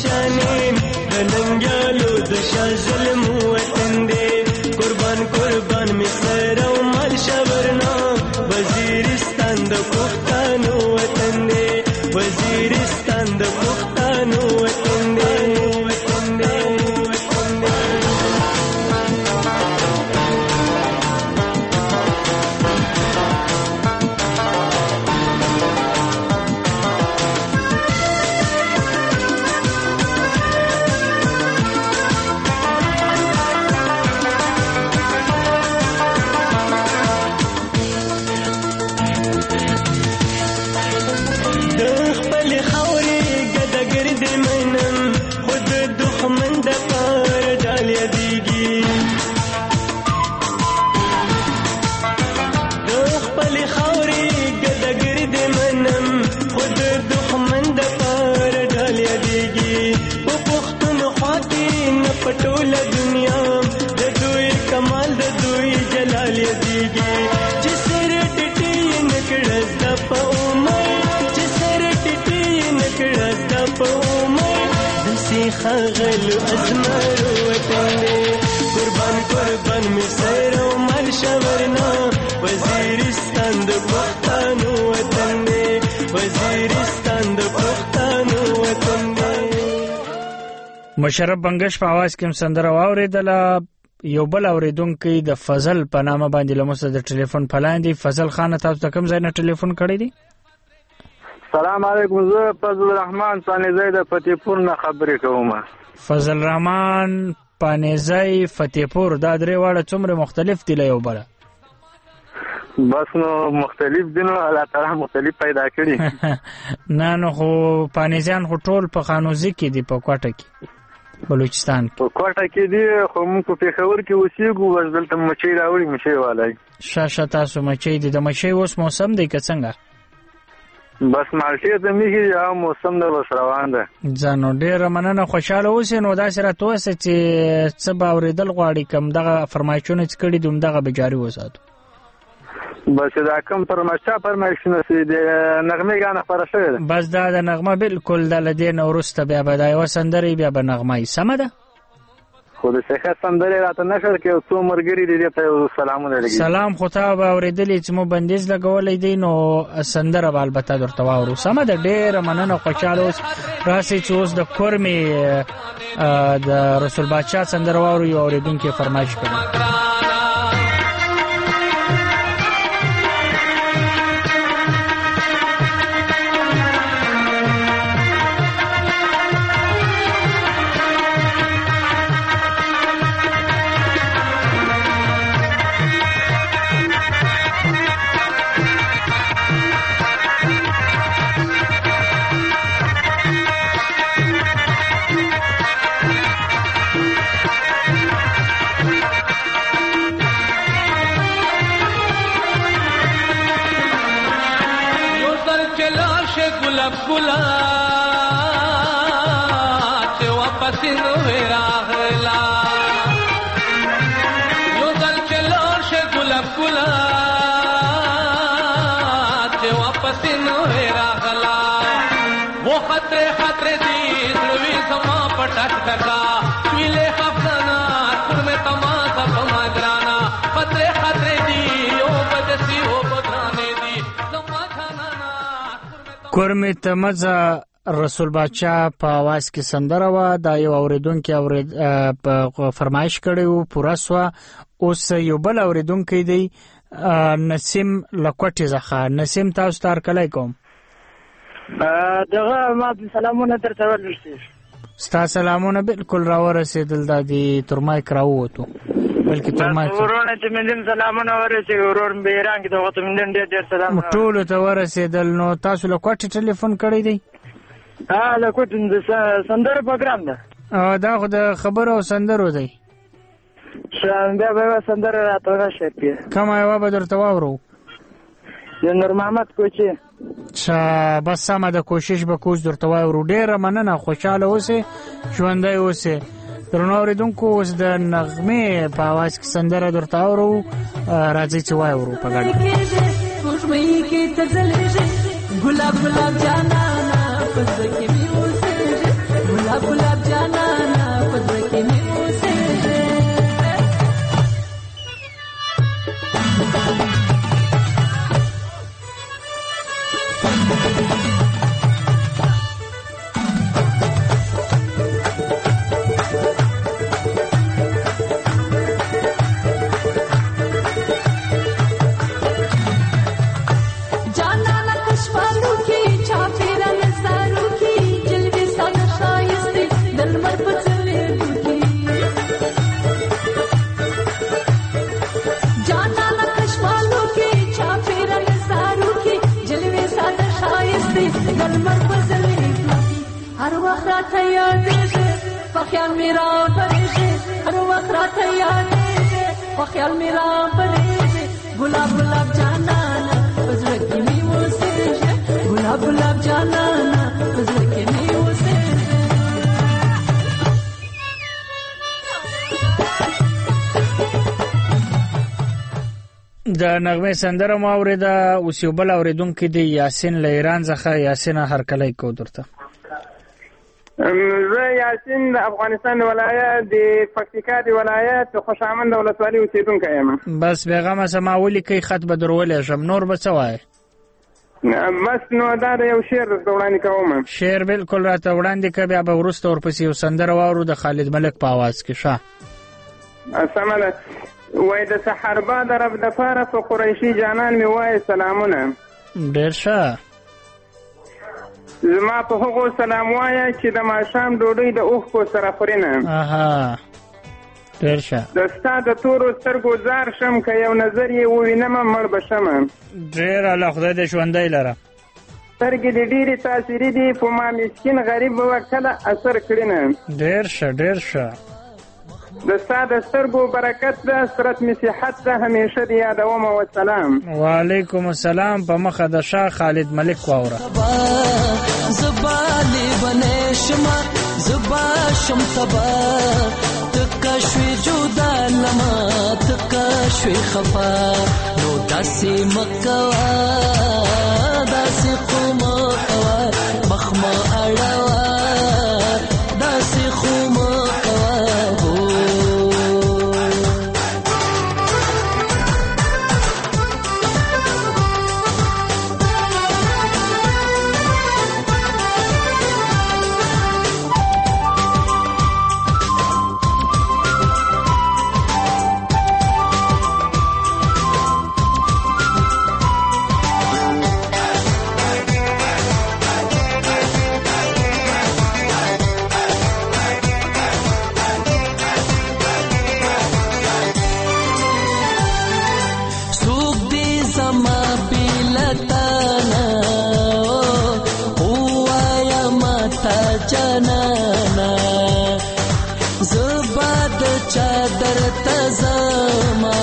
قربان مصر او مال شورنا وزیرستان د پښتنو وطن دی. وزیرستان د پښتنو وطن دی. پټوله دنیا د دوی کمال د دوی جلال یدیږي چې سر ټټي نکړز د پومای چې سر ټټي نکړز د پومای د سیخه غل ازمر وطن قربان می سر او مال شورنا وزیرستان د پښتنو وطن دی. وزیرستان د پښتنو وطن دی. مشرف بنگش په आवाज کې سندره واوریدله. یو بل اوریدونکو د فضل په نامه باندې لمسه د ټلیفون پلاندې. فضل خان تاسو ته کوم ځای نه ټلیفون کړی دی؟ سلام علیکم. زه فضل الرحمن پانیزی د فتحپور نه خبرې کوم. فضل الرحمن پانیزی فتحپور دا درې واړه څومره مختلف دي له یو بل؟ بس نو مختلف دي نو الله تعالی مختلف پیدا کړي. نه نو خو پانیزیان خو ټول په خانوزي کې دي په کوټه کې بلوچستان کې. په کوټه کې دي خو موږ په پېښور کې اوسېږو. بس دلته مچۍ راوړي مچۍ والای. شاشه تاسو مچۍ دي د مچۍ اوس موسم دی که څنګه؟ بس مالټې ته میږي یا موسم د بس روان ده. ځانو ډېره مننه خوشاله اوسئ. نو داسې راته ووایه چې څه به اورېدل غواړي کوم دغه فرمایشونه چې کړي دي همدغه به جاري وساتو. بس دا کوم فرمایش نشي د نغمه غانه خبره شوې ده. بس دا د نغمه بالکل د لدین ورسته بیا به دا یو سندري بیا به نغمه سم ده. خو د څه سندري راته نشر کې څو مرګري دي ته سلامونه لګي. سلام خو ته به اوریدلې چې مو بندیز لګولې دي نو سندره به البته درته واورو. سم ده ډېر مننه خوشاله اوس راسي چې اوس د کورمي د رسول بادشاه سندره واورو یو اوریدونکو فرمایش کړي. کورمي تمزه رسول بادشاه په आवाज کې سندره و. دا یو اوریدونکو فرمایش کړو پورا سو. اوس یو بل اوریدونکو دی نسیم لکوټی زخه. نسیم تاسو ته کله کوم دغه ما سلامونه درته ورسې. ستا سلامونه بالکل را ورسېدل د دې ترمای کراوته بلکې ترمای ورونه چې مندن سلامونه ورسې ورور بیران کې دغه مندن ډېر سلام ټول ته ورسېدل. نو تاسو له کوټه ټلیفون کړی دی؟ له کوټه د سندره پروګرام ده. دا خو د خبرو او سندرو دی. څنګه به سندره راته راشه؟ کومه یو به درته واورو؟ د نور محمد کوچي. بس سمه د کوشش به کوز درته واورو. ډېره مننه خوشاله اوسې ژوندی اوسې. درنو اوریدونکو اوس د نغمې په आवाज کې سندره درته اورو. راځئ چې واورو په ګډه. ګلاب ګلاب جانانا پزړه کې مې اوسېږي. ګلاب ګلاب جانانا پزړه کې مې اوسېږي. خیال میرا پریشی ہر وقت رات یادیږي په خیال میرا پریشی. ګلاب ګلاب جانانا پزړه کې مې اوسېږي. ګلاب ګلاب جانانا پزړه کې مې اوسېږي. د نغمه سندره ما اوریدا. اوس یو بل اوریدونکو دی یاسین له ایران څخه. یاسین هرکلی کو درته. زه یاسین د افغانستان ولایت د پکتیکا د ولایت خوشامند ولسوالۍ اوسیدونکی یم. بس پیغام سما ولیکئ خط به درولې شم. نور به څه وایې؟ بس نو دا د یو شعر وړاندې کوم. شعر بالکل راته وړاندې که بیا به وروسته ورپسې یو سندره واورو د خالد ملک په आवाज کې. ښه سمه ده. وای د سحر باد رب د پاره په قریشي جانان می وای سلامونه. ډېر ښه. زما په هغو سلام وایه چې د ماښام ډوډۍ د اوښکو سره خورینه. اها ډېر ښه. د ستا د تورو سترګو زار شم که یو نظر یې ووینمه مړ به شمه. ډېر الله خدای دې ژوندی لره. سترګې دې ډېرې تاثیري دي په ما مسکین غریب به کله اثر کړینه. ډېر ښه ډېر ښه. د ستا د سترګو برکت ده سرت می صحت ده همیشه دې یادومه. والسلام. وعلیکم السلام. په مخه د شاه خالد ملک واوره. زبالې بنې شمه زبا شم تبا تکا شوی جدا لما تکا شوی خفا نو داسی مکوا داسی خوما کوا مخما اڑوا داسی خوما چادر تزما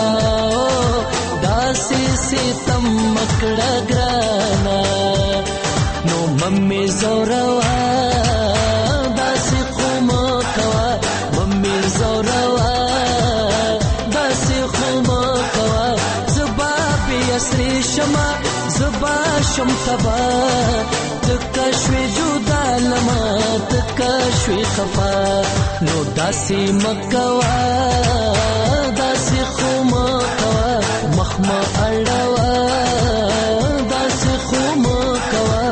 داسي ستم مکړه ګرانا نو ممي زوروا داسي قوم کوا ممي زوروا داسي قوم کوا زبا بيسري شما زبا شم تبا تکشوی جدا لما تکشوی خفا نو داسی مکوا داسی خوما کوا مخما اڑوا داسی خوما کوا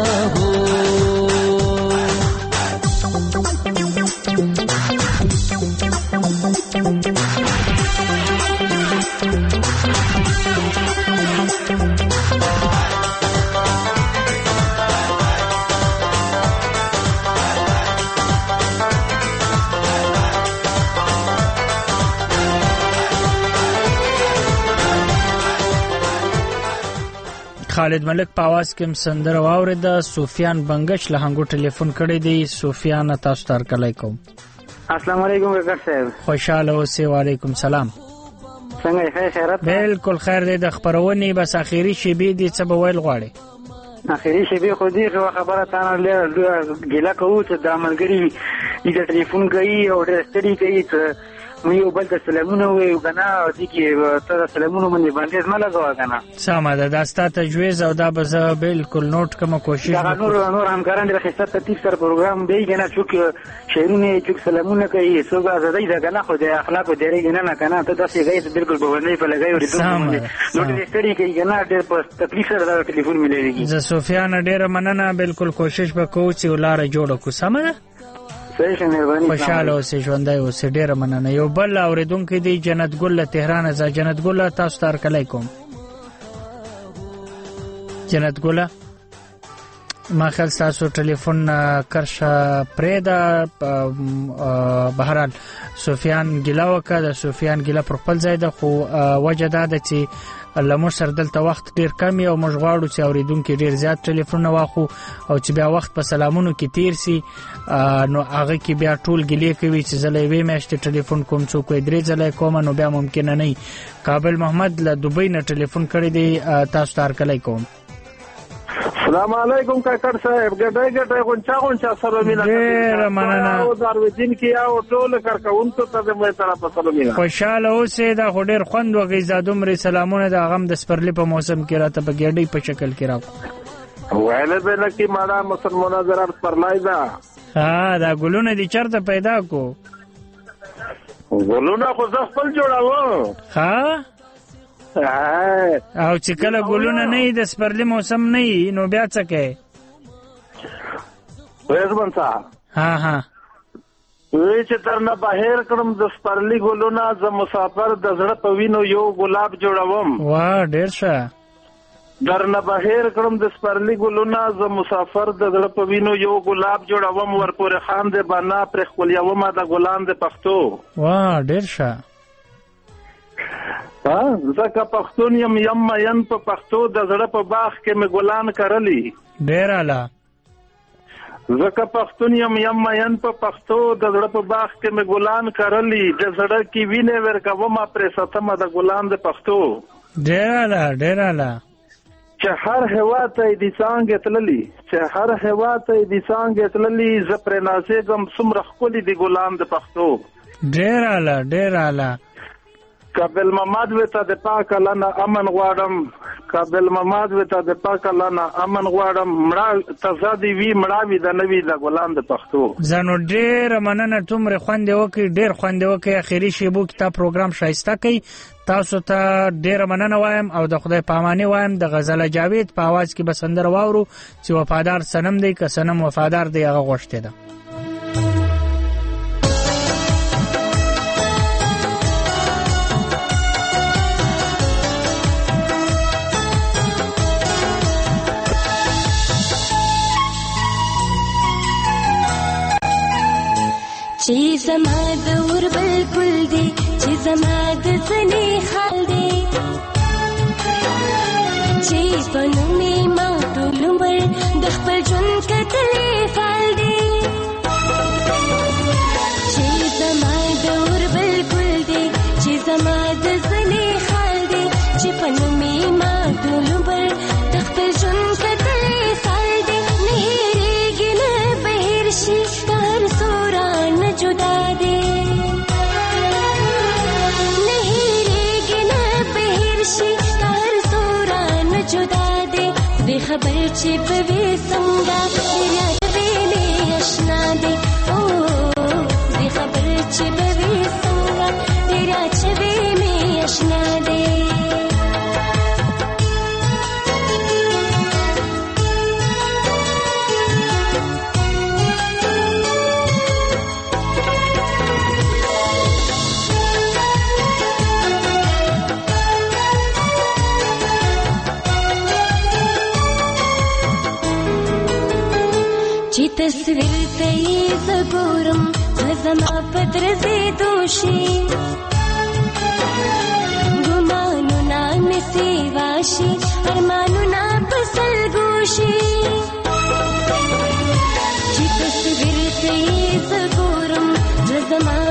خالد ملک په आवाज کې سندره واورېده. سفیان بنگش له هنګو ټلیفون کړی دی. سفیان تاسو ته کله کوم. السلام علیکم کاکا صاحب. خوشاله اوسئ. وعلیکم سلام. څنګه یې خیرات؟ بالکل خیر دی. د خبرونې بس اخیری شیبې دي څه به ویل غواړي؟ اخیری شیبې خو دې خبره تاسو له ګیلا کوو چې د عملګری د ټلیفون کوي او د ستړي کوي مې یو بل د سلامونه وایو کنه او دې کې تر سلامونه باندې زما لګوا کنه سمه ده. دا ستاسو تجویز او دا به زه بالکل نوٹ کوم کوشش دا نور همکاران د خصت ترتیب سره پروګرام دی کنه چې شعرونه چې سلامونه کوي څوک ازادۍ ده کنه خو د اخلاق او درې نه کنه ته داسې غي بالکل په باندې په لګي ورته نو دې ستړي کوي کنه ډېر په تکلیف سره دا ټلیفون مليږي. زه سفیان ډېر مننه. بالکل کوشش وکړو چې ولاره جوړ کو. سمه ده. خوشاله اوسئ. ژوندی اوسئ. ډېره مننه. یو بل اورېدونکی دی جنت ګل له تهران. زه جنت ګل تاسو ته هرکلی کوم. جنت ګل ما خیال ستاسو ټلیفون کرشه پرېږده. بهرحال سفیان ګیله وکړه. د سفیان ګیله پر خپل ځای ده خو وجه دا ده چې له موږ سره دلته وخت ډېر کم او موږ غواړو چې اورېدونکي ډېر زیات ټلیفونونه واخلو او چې بیا وخت په سلامونو کې تیر سي نو هغه کې بیا ټول ګیلې کوي چې زه له یوې میاشتې ټلیفون کوم څوک وایي 3 ځله کوم نو بیا ممکنه نه. کابل محمد له دوبۍ نه ټلیفون کړی دی. تاسو ته هرکلی کوم. السلام علیکم کاکر صاحب. ګډای غونچا سره مینا ډېر مننه. او دروازین کې او ټول کارکونکو ته مې طرف سره مینا. خوشاله اوسئ. دا خو ډېر خوند وږي. زادومري سلامونه د غم د سپرلی په موسم کې راته په ګډۍ په شکل کې راکو وایله به لکه ماړه مسلمانانو زرار پرلای دا دا ګلونه دي چرته پیدا کو ګلونه خو ځ خپل جوړاوه او چې کله ګلونه نه د سپرلی موسم نه نو بیا څه کوي؟ وېزمن صاحب وی چې درنه بهر کړم د سپرلی ګلونه ز مسافر د زړه په وینو یو ګلاب جوړوم. واه ډېر ښه. درنه بهر کړم د سپرلی ګلونه ز مسافر د زړه په وینو یو ګلاب جوړوم. ورپورې خان دې بنا پر خپل یو ما د ګلان د پښتو. واه ډېر ښه. زکه پښتون یم مین په پښتو د زړه په باغ کې مې ګلان کرلی. ډېر اعلی. زکه پښتون یم مین په پښتو د زړه په باغ کې مې ګلان کرلی. د زړه کې وینې ورکوم پرې ستمه د ګلان د پښتو. ډېر اعلی ډېر اعلی. چې هر هیواد ته د څنګه تللی چې هر هیواد ته د څنګه تللی ز پر ناسګم سمره خپل دی ګلان د پښتو ډیر اعلی کابل محمد وته د پاک لنا امن غواړم کابل محمد وته د پاک لنا امن غواړم مړه تزادي وی مړاوي د نوی د ګلان د پښتو زنو ډیر مننه تمره خوند وکي ډیر خوند وکي اخیری شیبو کتاب پروګرام شایسته کوي تاسو ته ډیر مننه وایم او د خدای پاماني وایم د غزل جاوید په आवाज کې بسندر واورو چې وفادار سنم دی که سنم وفادار دی هغه غوښته ده چې زما د اور بالکل دی چې زما د ځنې حال دی چې په نومې ما ټول عمر د خپل ژوند کتلې فال دی چې زما د اور بالکل دی چې زما د ځنې حال دی چې په نومې ما ټول عمر د خپل ژوند کتلې فال دی نه هېرېږي نه بهر شي هر سوران जुदा दे नहीं रेगी न बहिरशी हर सोरान जुदा दे बेखबर छिप वे संगा तेरा बेने अशना दे ओ बेखबर छिप वे संगा तेरा छबे में अशना दे چې تصویر ته یې زګورم زما پدر زی دوشي ګمانونه مې سیواشي ارمانونه پسل ګوشي چې تصویر ته یې زګورم زما